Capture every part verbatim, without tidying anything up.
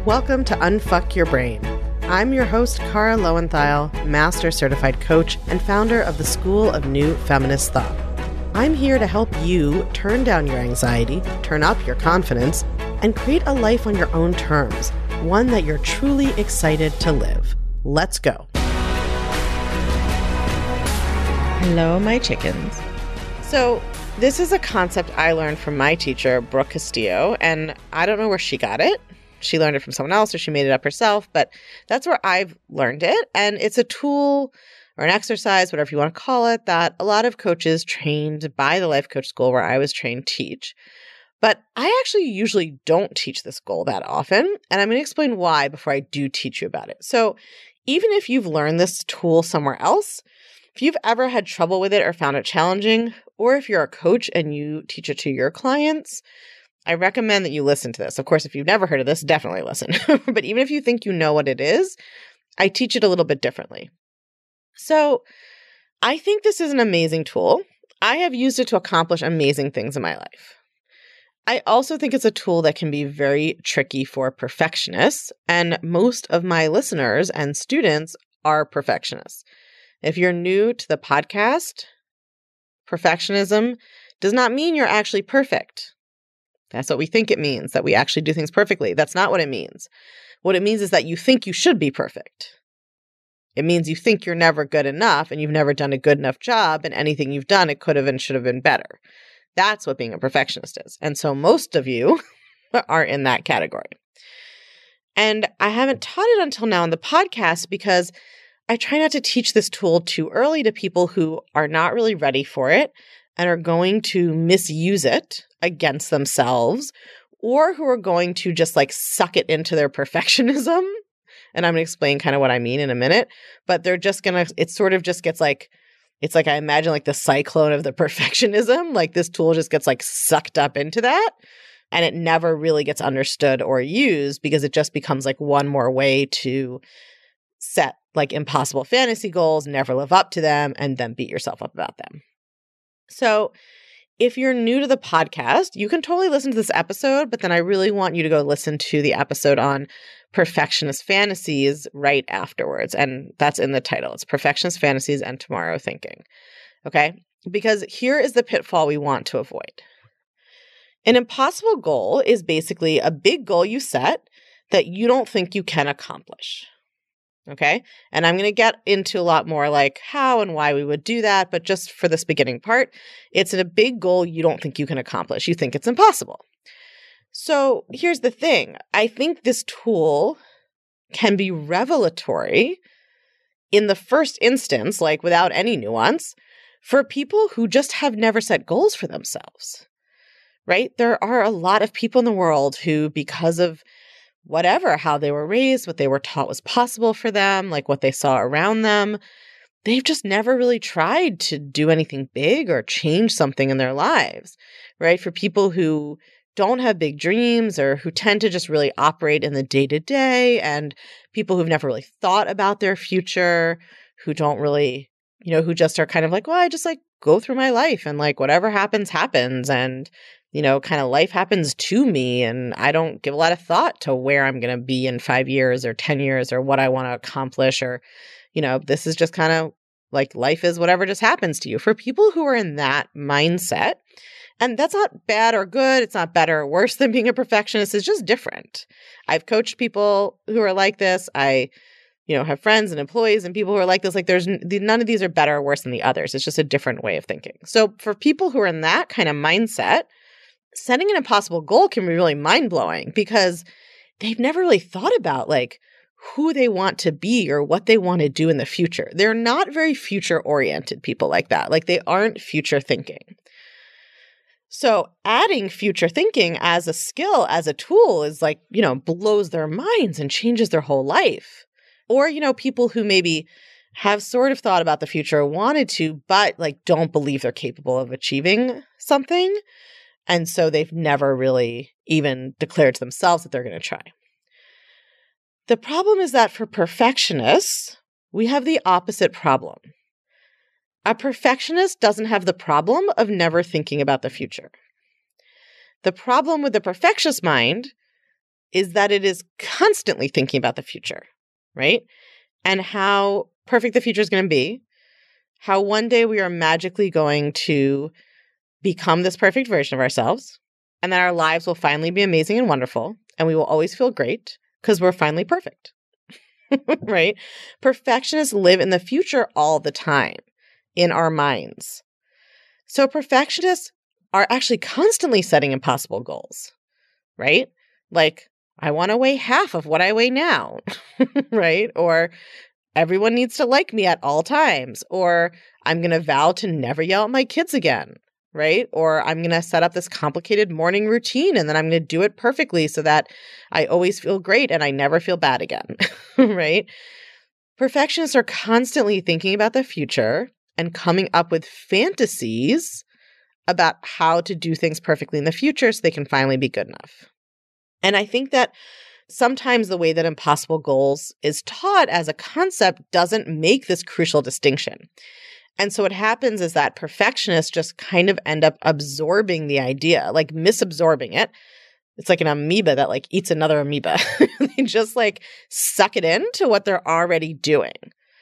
Welcome to Unfuck Your Brain. I'm your host, Cara Lowenthal, Master Certified Coach and founder of the School of New Feminist Thought. I'm here to help you turn down your anxiety, turn up your confidence, and create a life on your own terms, one that you're truly excited to live. Let's go. Hello, my chickens. So this is a concept I learned from my teacher, Brooke Castillo, and I don't know where she got it. She learned it from someone else or she made it up herself, but that's where I've learned it. And it's a tool or an exercise, whatever you want to call it, that a lot of coaches trained by the Life Coach School where I was trained teach. But I actually usually don't teach this goal that often, and I'm going to explain why before I do teach you about it. So even if you've learned this tool somewhere else, if you've ever had trouble with it or found it challenging, or if you're a coach and you teach it to your clients, I recommend that you listen to this. Of course, if you've never heard of this, definitely listen. But even if you think you know what it is, I teach it a little bit differently. So I think this is an amazing tool. I have used it to accomplish amazing things in my life. I also think it's a tool that can be very tricky for perfectionists, and most of my listeners and students are perfectionists. If you're new to the podcast, perfectionism does not mean you're actually perfect. That's what we think it means, that we actually do things perfectly. That's not what it means. What it means is that you think you should be perfect. It means you think you're never good enough and you've never done a good enough job, and anything you've done, it could have and should have been better. That's what being a perfectionist is. And so most of you are in that category. And I haven't taught it until now on the podcast because I try not to teach this tool too early to people who are not really ready for it and are going to misuse it against themselves, or who are going to just like suck it into their perfectionism. And I'm going to explain kind of what I mean in a minute, but they're just going to, it sort of just gets like, it's like I imagine like the cyclone of the perfectionism, like this tool just gets like sucked up into that, and it never really gets understood or used because it just becomes like one more way to set like impossible fantasy goals, never live up to them, and then beat yourself up about them. So if you're new to the podcast, you can totally listen to this episode, but then I really want you to go listen to the episode on perfectionist fantasies right afterwards. And that's in the title. It's Perfectionist Fantasies and Tomorrow Thinking. Okay? Because here is the pitfall we want to avoid. An impossible goal is basically a big goal you set that you don't think you can accomplish. Okay. And I'm going to get into a lot more like how and why we would do that. But just for this beginning part, it's a big goal you don't think you can accomplish. You think it's impossible. So here's the thing. I think this tool can be revelatory in the first instance, like without any nuance, for people who just have never set goals for themselves, right? There are a lot of people in the world who, because of whatever, how they were raised, what they were taught was possible for them, like what they saw around them, they've just never really tried to do anything big or change something in their lives, right? For people who don't have big dreams or who tend to just really operate in the day-to-day, and people who've never really thought about their future, who don't really, you know, who just are kind of like, well, I just like go through my life and like whatever happens, happens. And you know, kind of life happens to me, and I don't give a lot of thought to where I'm going to be in five years or ten years or what I want to accomplish, or, you know, this is just kind of like life is whatever just happens to you. For people who are in that mindset, and that's not bad or good, it's not better or worse than being a perfectionist, it's just different. I've coached people who are like this. I, you know, have friends and employees and people who are like this. Like there's none of these are better or worse than the others. It's just a different way of thinking. So for people who are in that kind of mindset, setting an impossible goal can be really mind-blowing because they've never really thought about like who they want to be or what they want to do in the future. They're not very future-oriented people like that. Like they aren't future thinking. So adding future thinking as a skill, as a tool is like, you know, blows their minds and changes their whole life. Or, you know, people who maybe have sort of thought about the future, wanted to, but like don't believe they're capable of achieving something. And so they've never really even declared to themselves that they're going to try. The problem is that for perfectionists, we have the opposite problem. A perfectionist doesn't have the problem of never thinking about the future. The problem with the perfectionist mind is that it is constantly thinking about the future, right? And how perfect the future is going to be, how one day we are magically going to become this perfect version of ourselves, and that our lives will finally be amazing and wonderful, and we will always feel great because we're finally perfect, right? Perfectionists live in the future all the time in our minds. So perfectionists are actually constantly setting impossible goals, right? Like, I want to weigh half of what I weigh now, right? Or everyone needs to like me at all times, or I'm going to vow to never yell at my kids again, right? Or I'm going to set up this complicated morning routine and then I'm going to do it perfectly so that I always feel great and I never feel bad again, right? Perfectionists are constantly thinking about the future and coming up with fantasies about how to do things perfectly in the future so they can finally be good enough. And I think that sometimes the way that impossible goals is taught as a concept doesn't make this crucial distinction. And so what happens is that perfectionists just kind of end up absorbing the idea, like misabsorbing it. It's like an amoeba that like eats another amoeba. They just like suck it into what they're already doing.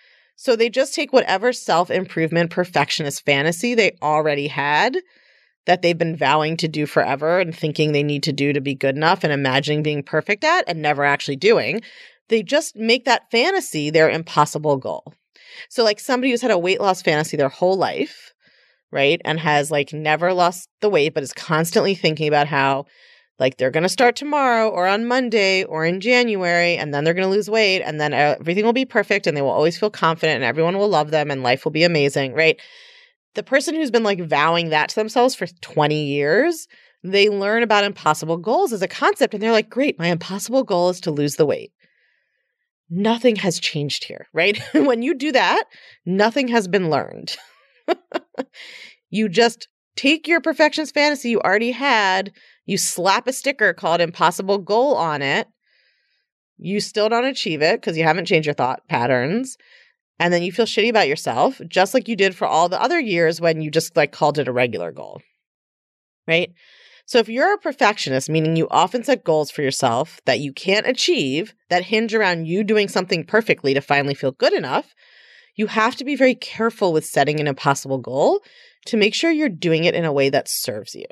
So they just take whatever self-improvement perfectionist fantasy they already had that they've been vowing to do forever and thinking they need to do to be good enough and imagining being perfect at and never actually doing. They just make that fantasy their impossible goal. So like somebody who's had a weight loss fantasy their whole life, right? And has like never lost the weight, but is constantly thinking about how like they're going to start tomorrow or on Monday or in January, and then they're going to lose weight and then everything will be perfect and they will always feel confident and everyone will love them and life will be amazing, right? The person who's been like vowing that to themselves for twenty years, they learn about impossible goals as a concept and they're like, great, my impossible goal is to lose the weight. Nothing has changed here, right? When you do that, nothing has been learned. You just take your perfectionist fantasy you already had, you slap a sticker called impossible goal on it. You still don't achieve it because you haven't changed your thought patterns. And then you feel shitty about yourself, just like you did for all the other years when you just like called it a regular goal, right? So if you're a perfectionist, meaning you often set goals for yourself that you can't achieve, that hinge around you doing something perfectly to finally feel good enough, you have to be very careful with setting an impossible goal to make sure you're doing it in a way that serves you.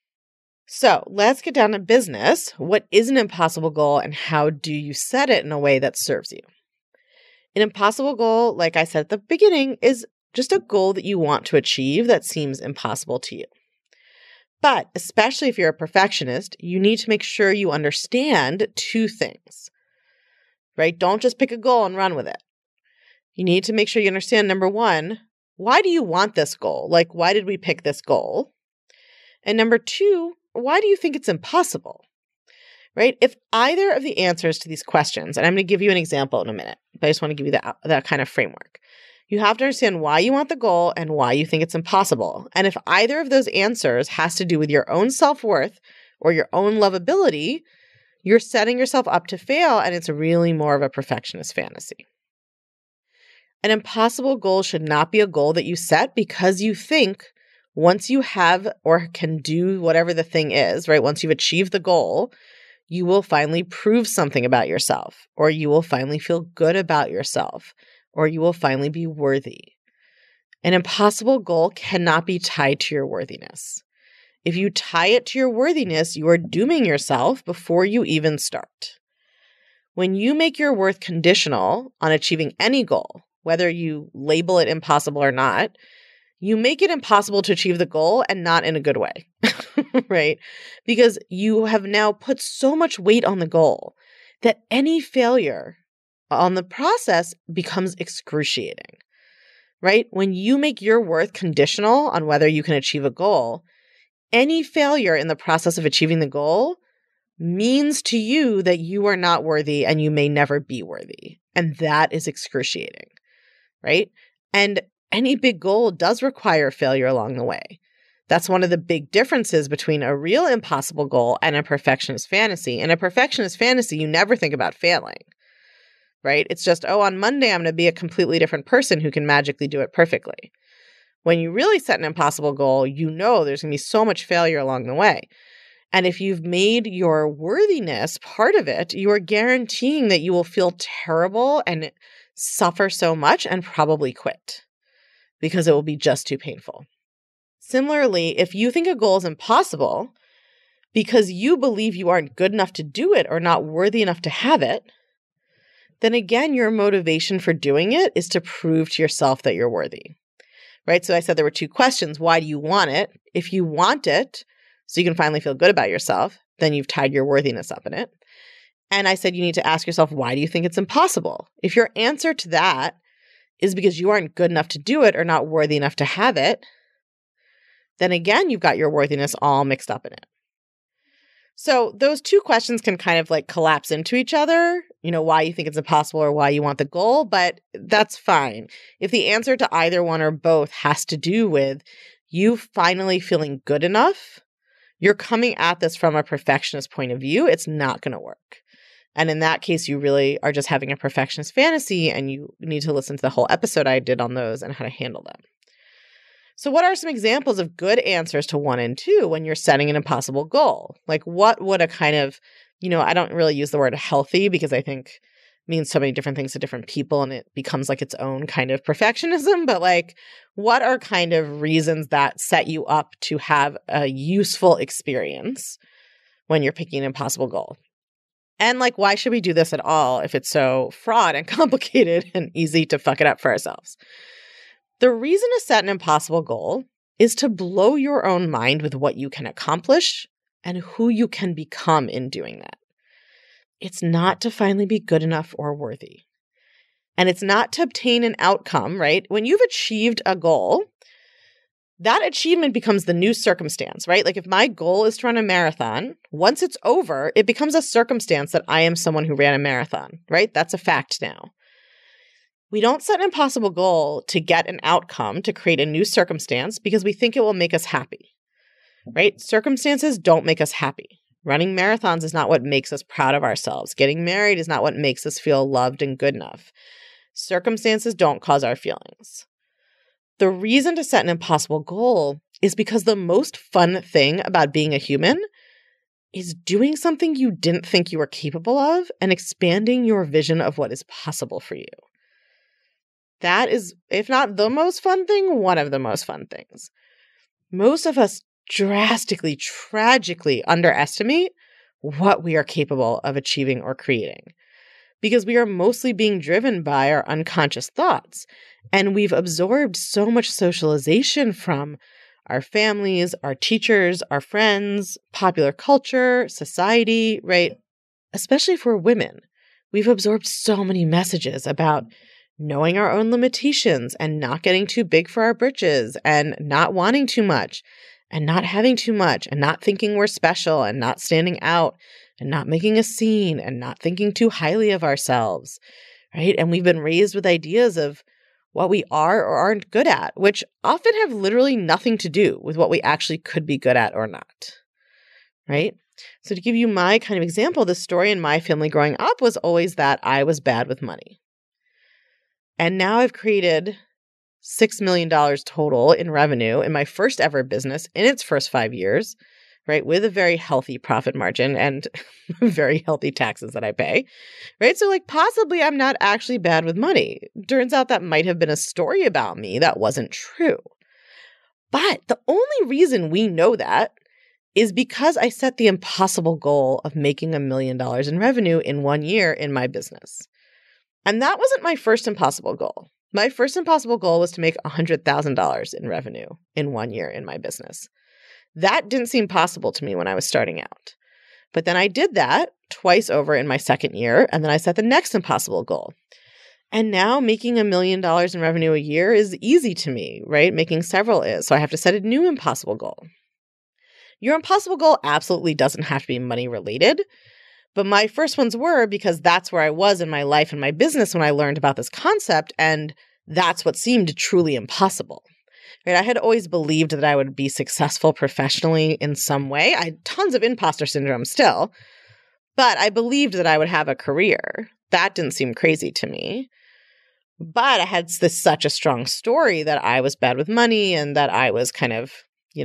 So let's get down to business. What is an impossible goal and how do you set it in a way that serves you? An impossible goal, like I said at the beginning, is just a goal that you want to achieve that seems impossible to you. But especially if you're a perfectionist, you need to make sure you understand two things, right? Don't just pick a goal and run with it. You need to make sure you understand, number one, why do you want this goal? Like, why did we pick this goal? And number two, why do you think it's impossible? Right? If either of the answers to these questions, and I'm going to give you an example in a minute, but I just want to give you that, that kind of framework. You have to understand why you want the goal and why you think it's impossible. And if either of those answers has to do with your own self-worth or your own lovability, you're setting yourself up to fail, and it's really more of a perfectionist fantasy. An impossible goal should not be a goal that you set because you think once you have or can do whatever the thing is, right? Once you've achieved the goal, you will finally prove something about yourself, or you will finally feel good about yourself, or you will finally be worthy. An impossible goal cannot be tied to your worthiness. If you tie it to your worthiness, you are dooming yourself before you even start. When you make your worth conditional on achieving any goal, whether you label it impossible or not, you make it impossible to achieve the goal and not in a good way, right? Because you have now put so much weight on the goal that any failure on the process becomes excruciating, right? When you make your worth conditional on whether you can achieve a goal, any failure in the process of achieving the goal means to you that you are not worthy and you may never be worthy. And that is excruciating, right? And any big goal does require failure along the way. That's one of the big differences between a real impossible goal and a perfectionist fantasy. In a perfectionist fantasy, you never think about failing, right? It's just, oh, on Monday, I'm going to be a completely different person who can magically do it perfectly. When you really set an impossible goal, you know there's going to be so much failure along the way. And if you've made your worthiness part of it, you are guaranteeing that you will feel terrible and suffer so much and probably quit because it will be just too painful. Similarly, if you think a goal is impossible because you believe you aren't good enough to do it or not worthy enough to have it, then again, your motivation for doing it is to prove to yourself that you're worthy, right? So I said there were two questions. Why do you want it? If you want it so you can finally feel good about yourself, then you've tied your worthiness up in it. And I said you need to ask yourself, why do you think it's impossible? If your answer to that is because you aren't good enough to do it or not worthy enough to have it, then again, you've got your worthiness all mixed up in it. So those two questions can kind of like collapse into each other, you know, why you think it's impossible or why you want the goal, but that's fine. If the answer to either one or both has to do with you finally feeling good enough, you're coming at this from a perfectionist point of view, it's not going to work. And in that case, you really are just having a perfectionist fantasy, and you need to listen to the whole episode I did on those and how to handle them. So what are some examples of good answers to one and two when you're setting an impossible goal? Like what would a kind of, you know, I don't really use the word healthy because I think it means so many different things to different people and it becomes like its own kind of perfectionism. But like, what are kind of reasons that set you up to have a useful experience when you're picking an impossible goal? And like, why should we do this at all if it's so fraught and complicated and easy to fuck it up for ourselves? The reason to set an impossible goal is to blow your own mind with what you can accomplish and who you can become in doing that. It's not to finally be good enough or worthy. And it's not to obtain an outcome, right? When you've achieved a goal, that achievement becomes the new circumstance, right? Like if my goal is to run a marathon, once it's over, it becomes a circumstance that I am someone who ran a marathon, right? That's a fact now. We don't set an impossible goal to get an outcome, to create a new circumstance because we think it will make us happy, right? Circumstances don't make us happy. Running marathons is not what makes us proud of ourselves. Getting married is not what makes us feel loved and good enough. Circumstances don't cause our feelings. The reason to set an impossible goal is because the most fun thing about being a human is doing something you didn't think you were capable of and expanding your vision of what is possible for you. That is, if not the most fun thing, one of the most fun things. Most of us drastically, tragically underestimate what we are capable of achieving or creating because we are mostly being driven by our unconscious thoughts. And we've absorbed so much socialization from our families, our teachers, our friends, popular culture, society, right? Especially for women, we've absorbed so many messages about knowing our own limitations and not getting too big for our britches and not wanting too much and not having too much and not thinking we're special and not standing out and not making a scene and not thinking too highly of ourselves, right? And we've been raised with ideas of what we are or aren't good at, which often have literally nothing to do with what we actually could be good at or not, right? So to give you my kind of example, the story in my family growing up was always that I was bad with money. And now I've created six million dollars total in revenue in my first ever business in its first five years, right? With a very healthy profit margin and very healthy taxes that I pay, right? So like possibly I'm not actually bad with money. Turns out that might have been a story about me that wasn't true. But the only reason we know that is because I set the impossible goal of making a million dollars in revenue in one year in my business. And that wasn't my first impossible goal. My first impossible goal was to make one hundred thousand dollars in revenue in one year in my business. That didn't seem possible to me when I was starting out. But then I did that twice over in my second year, and then I set the next impossible goal. And now making a million dollars in revenue a year is easy to me, right? Making several is. So I have to set a new impossible goal. Your impossible goal absolutely doesn't have to be money related. But my first ones were because that's where I was in my life and my business when I learned about this concept, and that's what seemed truly impossible. Right? I had always believed that I would be successful professionally in some way. I had tons of imposter syndrome still, but I believed that I would have a career. That didn't seem crazy to me. But I had this such a strong story that I was bad with money and that I was kind of, you know,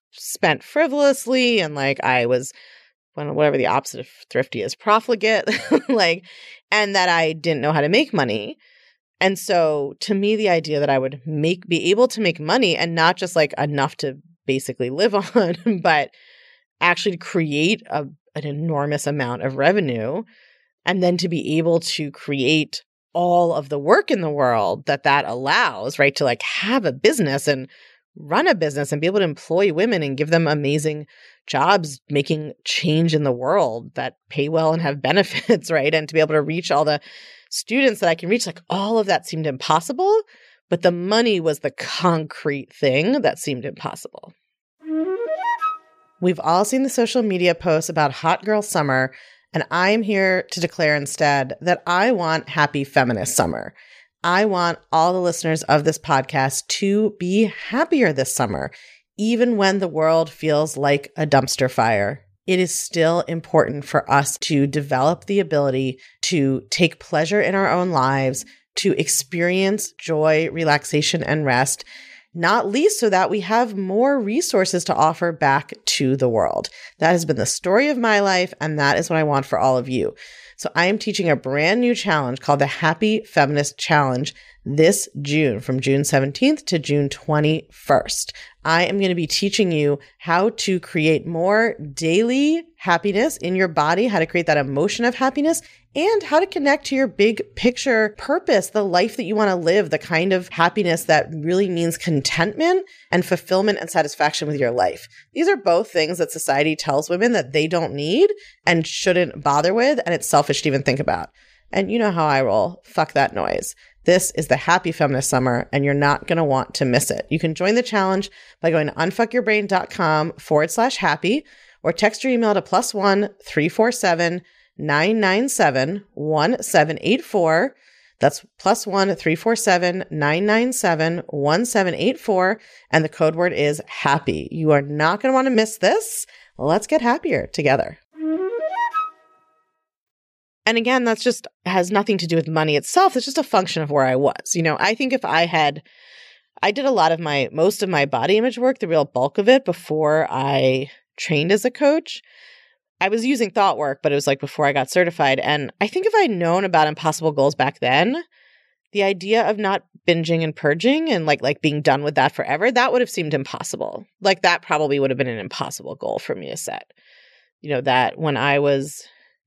spent frivolously and like I was whatever the opposite of thrifty is, profligate, like, and that I didn't know how to make money. And so to me, the idea that I would make, be able to make money and not just like enough to basically live on, but actually create a, an enormous amount of revenue, and then to be able to create all of the work in the world that that allows, right? To like have a business and run a business and be able to employ women and give them amazing jobs, making change in the world that pay well and have benefits, right? And to be able to reach all the students that I can reach, like all of that seemed impossible, but the money was the concrete thing that seemed impossible. We've all seen the social media posts about hot girl summer, and I'm here to declare instead that I want happy feminist summer. I want all the listeners of this podcast to be happier this summer, even when the world feels like a dumpster fire. It is still important for us to develop the ability to take pleasure in our own lives, to experience joy, relaxation, and rest, not least so that we have more resources to offer back to the world. That has been the story of my life, and that is what I want for all of you. So I am teaching a brand new challenge called the Happy Feminist Challenge this June, from June seventeenth to June twenty-first. I am going to be teaching you how to create more daily happiness in your body, how to create that emotion of happiness, and how to connect to your big picture purpose, the life that you want to live, the kind of happiness that really means contentment and fulfillment and satisfaction with your life. These are both things that society tells women that they don't need and shouldn't bother with, and it's selfish to even think about. And you know how I roll. Fuck that noise. This is the Happy Feminist Summer, and you're not going to want to miss it. You can join the challenge by going to unfuckyourbrain.com forward slash happy, or text your email to plus one three four seven nine nine seven one seven eight four. That's plus one three four seven nine nine seven one seven eight four, and the code word is happy. You are not going to want to miss this. Let's get happier together. And again, that's just has nothing to do with money itself. It's just a function of where I was. You know, I think if I had, I did a lot of my, most of my body image work, the real bulk of it, before I trained as a coach. I was using thought work, but it was like before I got certified. And I think if I'd known about impossible goals back then, the idea of not binging and purging and like, like being done with that forever, that would have seemed impossible. Like that probably would have been an impossible goal for me to set. You know, that when I was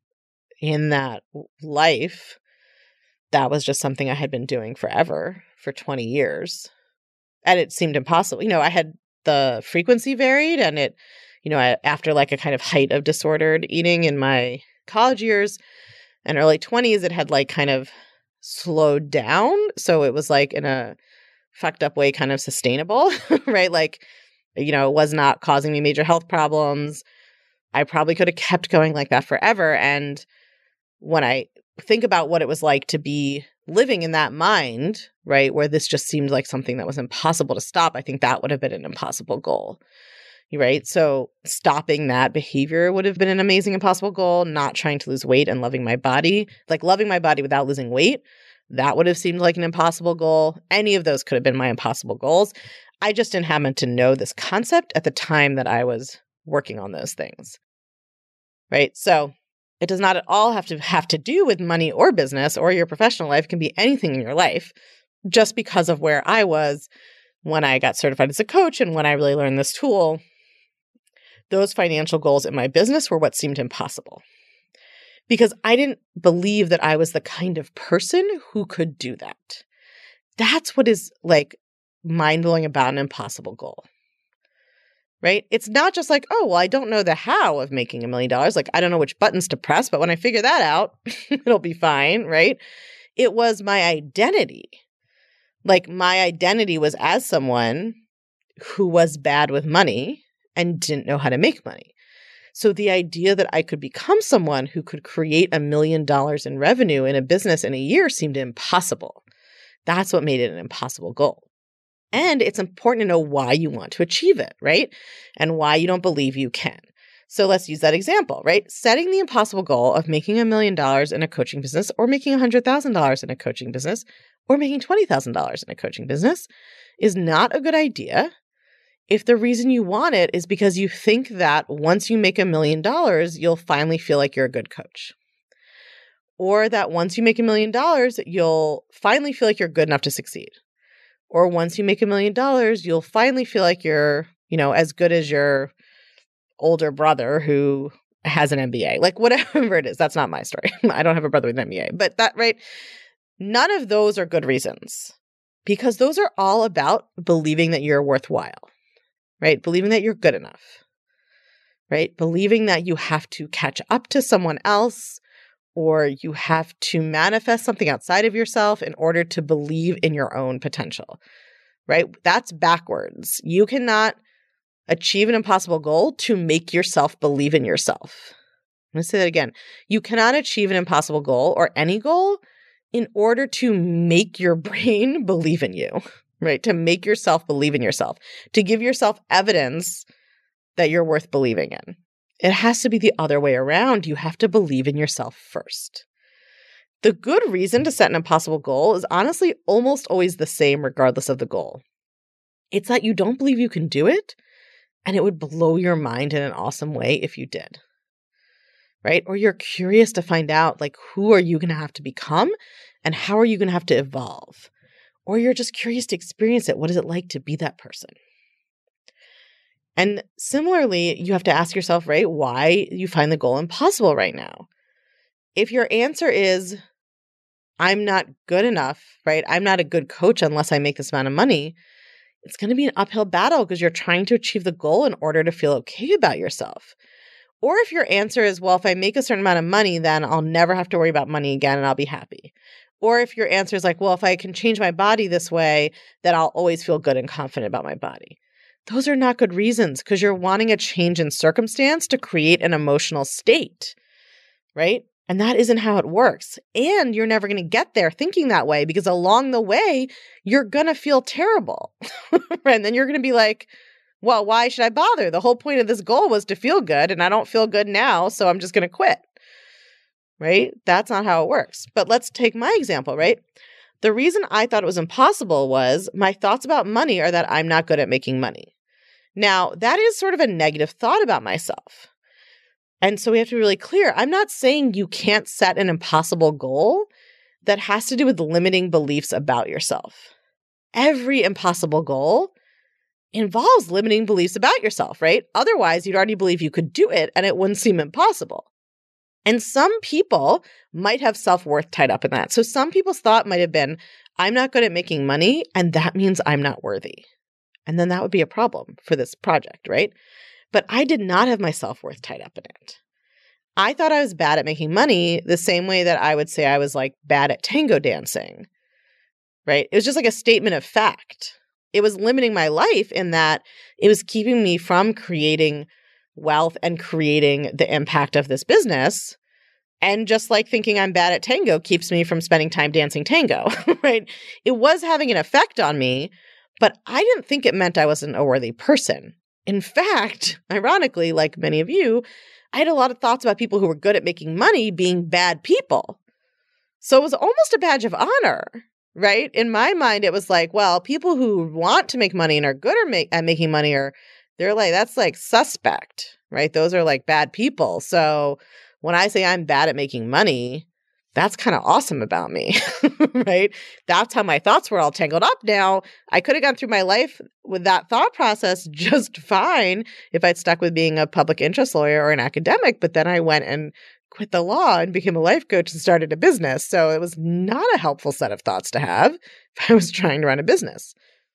in that life, that was just something I had been doing forever, for twenty years. And it seemed impossible. You know, I had the frequency varied, and it, you know, I, after like a kind of height of disordered eating in my college years and early twenties, it had like kind of slowed down. So it was like in a fucked up way, kind of sustainable, right? Like, you know, it was not causing me major health problems. I probably could have kept going like that forever. And when I think about what it was like to be living in that mind, right, where this just seemed like something that was impossible to stop, I think that would have been an impossible goal, right? So stopping that behavior would have been an amazing impossible goal. Not trying to lose weight and loving my body, like loving my body without losing weight, that would have seemed like an impossible goal. Any of those could have been my impossible goals. I just didn't happen to know this concept at the time that I was working on those things, right? So it does not at all have to have to do with money or business or your professional life. It can be anything in your life. Just because of where I was when I got certified as a coach and when I really learned this tool, those financial goals in my business were what seemed impossible. Because I didn't believe that I was the kind of person who could do that. That's what is like mind-blowing about an impossible goal. Right? It's not just like, oh, well, I don't know the how of making a million dollars. Like, I don't know which buttons to press, but when I figure that out, it'll be fine, right? It was my identity. Like, my identity was as someone who was bad with money and didn't know how to make money. So the idea that I could become someone who could create a million dollars in revenue in a business in a year seemed impossible. That's what made it an impossible goal. And it's important to know why you want to achieve it, right? And why you don't believe you can. So let's use that example, right? Setting the impossible goal of making a million dollars in a coaching business, or making one hundred thousand dollars in a coaching business, or making twenty thousand dollars in a coaching business is not a good idea if the reason you want it is because you think that once you make a million dollars, you'll finally feel like you're a good coach. Or that once you make a million dollars, you'll finally feel like you're good enough to succeed. Or once you make a million dollars, you'll finally feel like you're, you know, as good as your older brother who has an M B A. Like whatever it is, that's not my story. I don't have a brother with an M B A. But that, right? None of those are good reasons because those are all about believing that you're worthwhile, right? Believing that you're good enough, right? Believing that you have to catch up to someone else or you have to manifest something outside of yourself in order to believe in your own potential, right? That's backwards. You cannot achieve an impossible goal to make yourself believe in yourself. I'm going to say that again. You cannot achieve an impossible goal or any goal in order to make your brain believe in you, right? To make yourself believe in yourself, to give yourself evidence that you're worth believing in. It has to be the other way around. You have to believe in yourself first. The good reason to set an impossible goal is honestly almost always the same regardless of the goal. It's that you don't believe you can do it, and it would blow your mind in an awesome way if you did, right? Or you're curious to find out, like, who are you going to have to become and how are you going to have to evolve? Or you're just curious to experience it. What is it like to be that person? And similarly, you have to ask yourself, right, why you find the goal impossible right now. If your answer is, I'm not good enough, right? I'm not a good coach unless I make this amount of money. It's going to be an uphill battle because you're trying to achieve the goal in order to feel okay about yourself. Or if your answer is, well, if I make a certain amount of money, then I'll never have to worry about money again and I'll be happy. Or if your answer is like, well, if I can change my body this way, then I'll always feel good and confident about my body. Those are not good reasons because you're wanting a change in circumstance to create an emotional state, right? And that isn't how it works. And you're never going to get there thinking that way because along the way, you're going to feel terrible. Right? And then you're going to be like, well, why should I bother? The whole point of this goal was to feel good and I don't feel good now, so I'm just going to quit. Right? That's not how it works. But let's take my example, right? The reason I thought it was impossible was my thoughts about money are that I'm not good at making money. Now, that is sort of a negative thought about myself. And so we have to be really clear. I'm not saying you can't set an impossible goal that has to do with limiting beliefs about yourself. Every impossible goal involves limiting beliefs about yourself, right? Otherwise, you'd already believe you could do it and it wouldn't seem impossible. And some people might have self-worth tied up in that. So some people's thought might have been, I'm not good at making money, and that means I'm not worthy. And then that would be a problem for this project, right? But I did not have my self-worth tied up in it. I thought I was bad at making money the same way that I would say I was like bad at tango dancing, right? It was just like a statement of fact. It was limiting my life in that it was keeping me from creating wealth and creating the impact of this business. And just like thinking I'm bad at tango keeps me from spending time dancing tango, right? It was having an effect on me, but I didn't think it meant I wasn't a worthy person. In fact, ironically, like many of you, I had a lot of thoughts about people who were good at making money being bad people. So it was almost a badge of honor, right? In my mind, it was like, well, people who want to make money and are good at, make, at making money are, they're like, that's like suspect, right? Those are like bad people. So when I say I'm bad at making money, that's kind of awesome about me, right? That's how my thoughts were all tangled up. Now, I could have gone through my life with that thought process just fine if I'd stuck with being a public interest lawyer or an academic, but then I went and quit the law and became a life coach and started a business. So it was not a helpful set of thoughts to have if I was trying to run a business.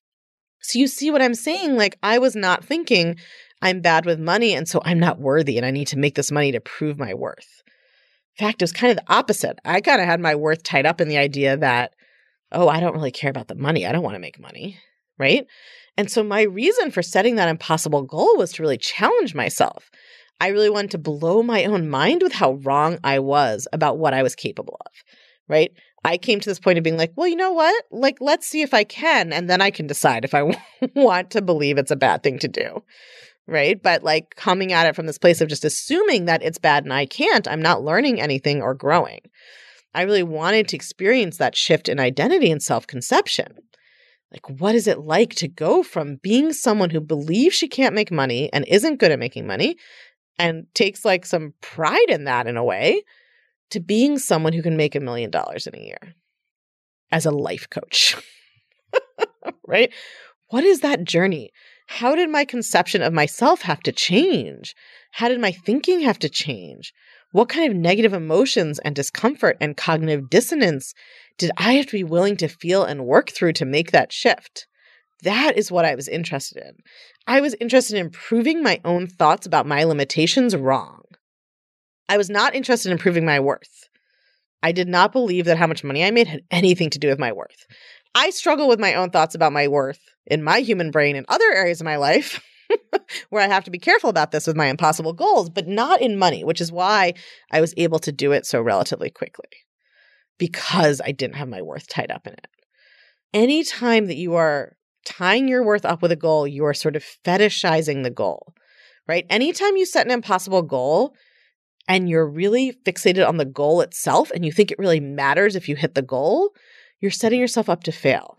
So you see what I'm saying? Like, I was not thinking I'm bad with money and so I'm not worthy and I need to make this money to prove my worth. In fact, it was kind of the opposite. I kind of had my worth tied up in the idea that, oh, I don't really care about the money. I don't want to make money, right? And so my reason for setting that impossible goal was to really challenge myself. I really wanted to blow my own mind with how wrong I was about what I was capable of, right? I came to this point of being like, well, you know what? Like, let's see if I can, and then I can decide if I want to believe it's a bad thing to do. Right. But like coming at it from this place of just assuming that it's bad and I can't, I'm not learning anything or growing. I really wanted to experience that shift in identity and self-conception. Like, what is it like to go from being someone who believes she can't make money and isn't good at making money and takes like some pride in that in a way, to being someone who can make a million dollars in a year as a life coach, right? What is that journey? How did my conception of myself have to change? How did my thinking have to change? What kind of negative emotions and discomfort and cognitive dissonance did I have to be willing to feel and work through to make that shift? That is what I was interested in. I was interested in proving my own thoughts about my limitations wrong. I was not interested in proving my worth. I did not believe that how much money I made had anything to do with my worth. I struggle with my own thoughts about my worth in my human brain and other areas of my life where I have to be careful about this with my impossible goals, but not in money, which is why I was able to do it so relatively quickly, because I didn't have my worth tied up in it. Anytime that you are tying your worth up with a goal, you are sort of fetishizing the goal, right? Anytime you set an impossible goal and you're really fixated on the goal itself and you think it really matters if you hit the goal, you're setting yourself up to fail.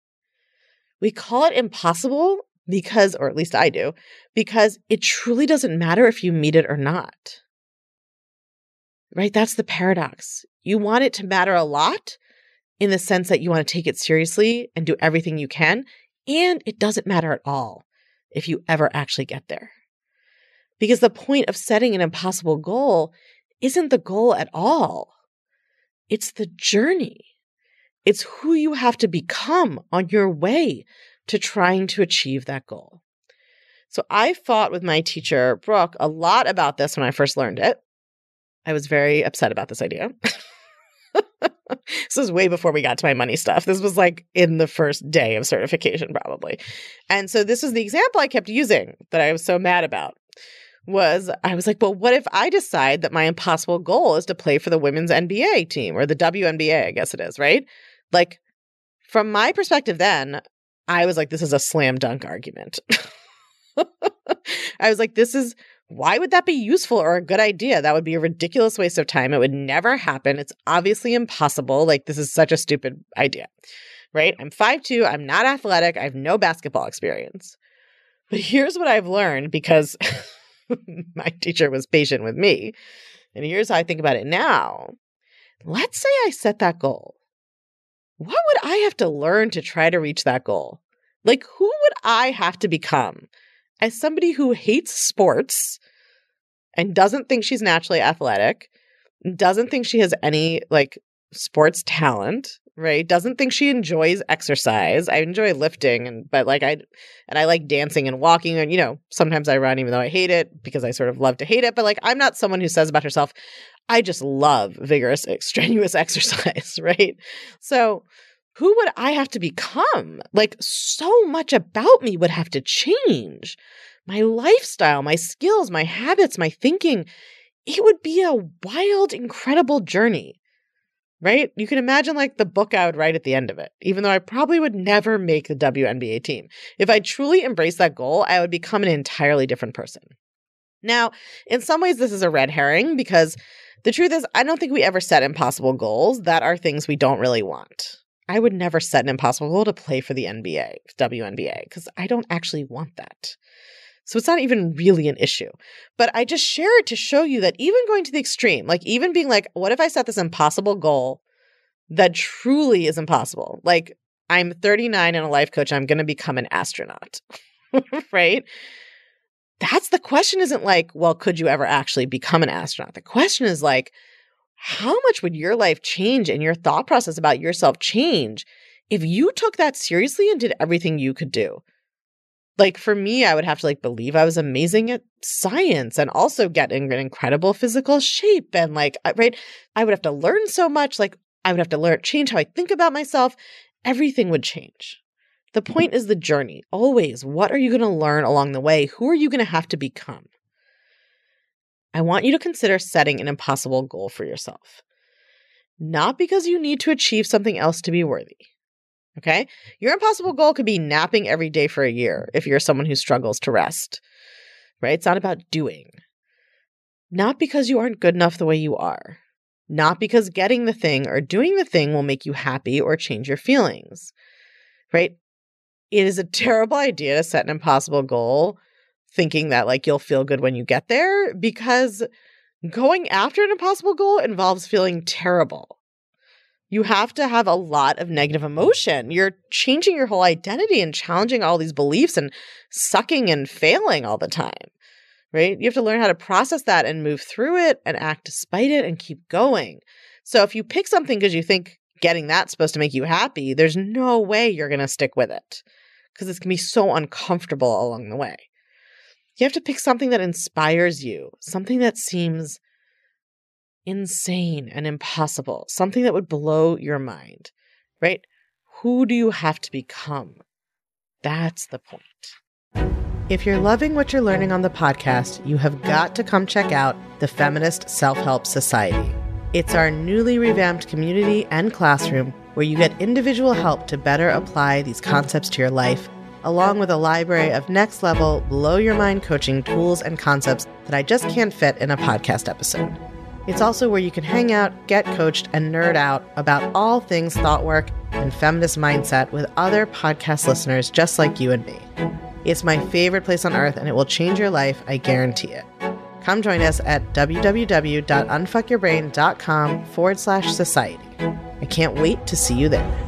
We call it impossible because, or at least I do, because it truly doesn't matter if you meet it or not, right? That's the paradox. You want it to matter a lot in the sense that you want to take it seriously and do everything you can, and it doesn't matter at all if you ever actually get there. Because the point of setting an impossible goal isn't the goal at all. It's the journey. It's who you have to become on your way to trying to achieve that goal. So I fought with my teacher, Brooke, a lot about this when I first learned it. I was very upset about this idea. This was way before we got to my money stuff. This was like in the first day of certification, probably. And so this is the example I kept using that I was so mad about. Was I was like, well, what if I decide that my impossible goal is to play for the women's N B A team, or the W N B A, I guess it is, right? Like, from my perspective then, I was like, this is a slam dunk argument. I was like, this is, why would that be useful or a good idea? That would be a ridiculous waste of time. It would never happen. It's obviously impossible. Like, this is such a stupid idea, right? I'm five two. I'm not athletic. I have no basketball experience. But here's what I've learned, because my teacher was patient with me. And here's how I think about it now. Let's say I set that goal. What would I have to learn to try to reach that goal? Like, who would I have to become as somebody who hates sports and doesn't think she's naturally athletic, doesn't think she has any like sports talent, right? Doesn't think she enjoys exercise. I enjoy lifting, and but like I and I like dancing and walking, and you know, sometimes I run even though I hate it because I sort of love to hate it. But like, I'm not someone who says about herself, I just love vigorous, strenuous exercise, right? So who would I have to become? Like, so much about me would have to change. My lifestyle, my skills, my habits, my thinking. It would be a wild, incredible journey, right? You can imagine like the book I would write at the end of it, even though I probably would never make the W N B A team. If I truly embraced that goal, I would become an entirely different person. Now, in some ways, this is a red herring, because the truth is, I don't think we ever set impossible goals that are things we don't really want. I would never set an impossible goal to play for the N B A, W N B A, because I don't actually want that. So it's not even really an issue. But I just share it to show you that even going to the extreme, like even being like, what if I set this impossible goal that truly is impossible? Like, I'm thirty-nine and a life coach, I'm going to become an astronaut, right? That's the question. Isn't like, well, could you ever actually become an astronaut? The question is like, how much would your life change and your thought process about yourself change if you took that seriously and did everything you could do? Like, for me, I would have to like believe I was amazing at science and also get in an incredible physical shape. And like, right, I would have to learn so much. Like, I would have to learn, change how I think about myself. Everything would change. The point is the journey. Always, what are you going to learn along the way? Who are you going to have to become? I want you to consider setting an impossible goal for yourself. Not because you need to achieve something else to be worthy. Okay? Your impossible goal could be napping every day for a year if you're someone who struggles to rest. Right? It's not about doing. Not because you aren't good enough the way you are. Not because getting the thing or doing the thing will make you happy or change your feelings. Right? it is a terrible idea to set an impossible goal thinking that like you'll feel good when you get there, because going after an impossible goal involves feeling terrible. You have to have a lot of negative emotion. You're changing your whole identity and challenging all these beliefs and sucking and failing all the time, right? You have to learn how to process that and move through it and act despite it and keep going. So if you pick something because you think getting that's supposed to make you happy, there's no way you're going to stick with it because it's going to be so uncomfortable along the way. You have to pick something that inspires you, something that seems insane and impossible, something that would blow your mind, right? Who do you have to become? That's the point. If you're loving what you're learning on the podcast, you have got to come check out the Feminist Self-Help Society. It's our newly revamped community and classroom where you get individual help to better apply these concepts to your life, along with a library of next-level, blow-your-mind coaching tools and concepts that I just can't fit in a podcast episode. It's also where you can hang out, get coached, and nerd out about all things thought work and feminist mindset with other podcast listeners just like you and me. It's my favorite place on earth, and it will change your life, I guarantee it. Come join us at www.unfuckyourbrain.com forward slash society. I can't wait to see you there.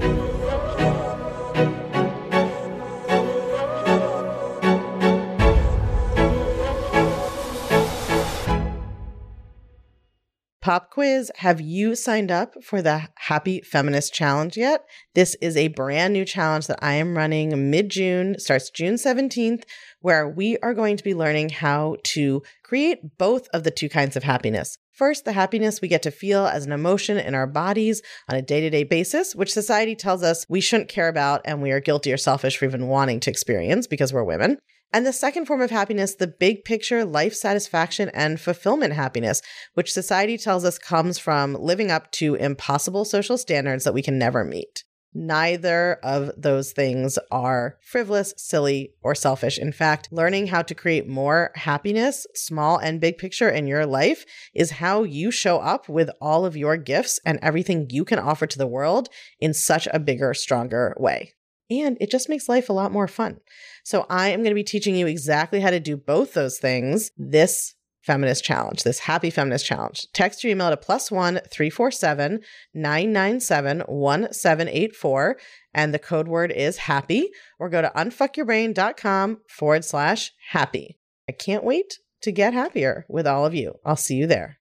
Pop quiz, have you signed up for the Happy Feminist Challenge yet? This is a brand new challenge that I am running mid-June, starts June seventeenth, where we are going to be learning how to create both of the two kinds of happiness. First, the happiness we get to feel as an emotion in our bodies on a day-to-day basis, which society tells us we shouldn't care about and we are guilty or selfish for even wanting to experience because we're women. And the second form of happiness, the big picture life satisfaction and fulfillment happiness, which society tells us comes from living up to impossible social standards that we can never meet. Neither of those things are frivolous, silly, or selfish. In fact, learning how to create more happiness, small and big picture in your life, is how you show up with all of your gifts and everything you can offer to the world in such a bigger, stronger way. And it just makes life a lot more fun. So I am going to be teaching you exactly how to do both those things this feminist challenge, this Happy Feminist Challenge. Text your email to plus one three four seven nine nine seven one seven eight four, and the code word is happy, or go to unfuckyourbrain.com forward slash happy. I can't wait to get happier with all of you. I'll see you there.